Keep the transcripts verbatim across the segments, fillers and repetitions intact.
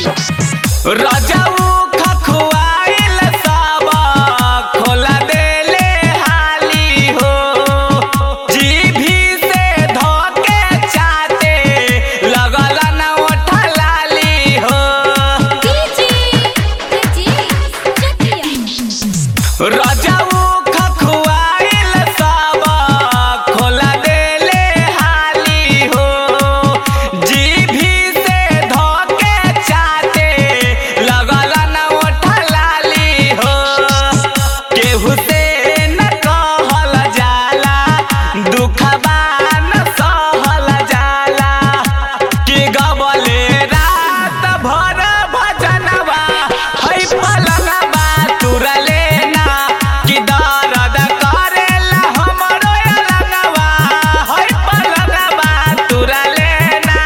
राजाऊ खखुआइल सावा खोला देले हाली हो जीभी से धोके चाटे लगल न ओठा लाली हो राजाऊ खखुआइल सावा खोला देले हाली हो जीभी से धोके चाटे लगल न ओठा लाली हो केहू से न कहल जाला दुखबा न सहल जाला कि गबले रात भर भजनवा है पलंगवा तुरले ना कि दर्द करेला हमरो अलंगवा है पलंगवा तुरले ना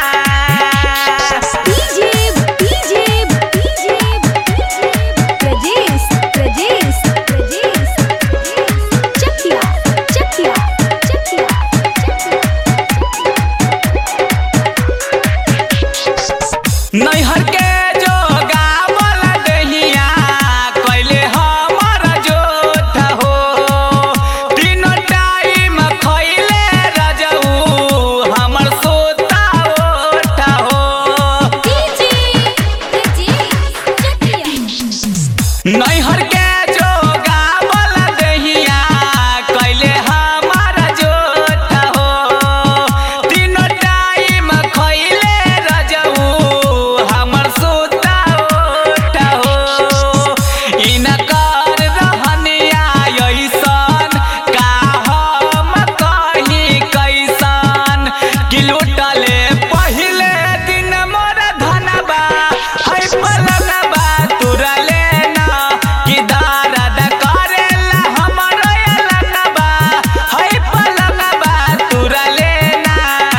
DJ DJ DJ Prajesh Prajesh Prajesh Chakiya Chakiya Chakiya नैहर के जो गावल दहिया कैले हमर जोठ हो तीनों टाइम खैले रजऊ हमर सोता ओठ हो डीजे प्रजेश चकिया नैहर के जो गावल दहिया कैले हमर जोठ हो तीनों टाइम खैले रजऊ हमर सोता ओठ हो इनकर रहनिया ऐसन का हम कहीं कैसन कि लुटले पहिले दिन मोर धनबा है पलंगबा तुरले ना कि दर्द करेला हमर अलंगबा है पलंगबा तुरले ना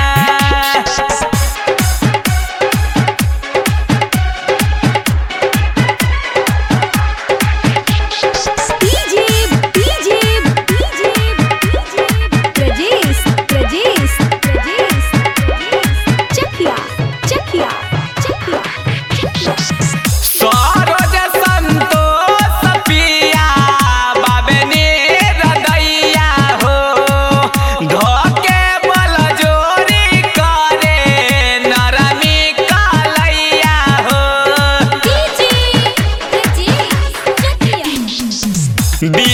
DJ DJ DJ Prajesh Prajesh Prajesh Chakiya Chakiya Chakiya Saroj Santosh पिया बाबेनी हृदया हो धोके बल जोरी करे नरमी कलैया हो डीजे प्रजेश चकिया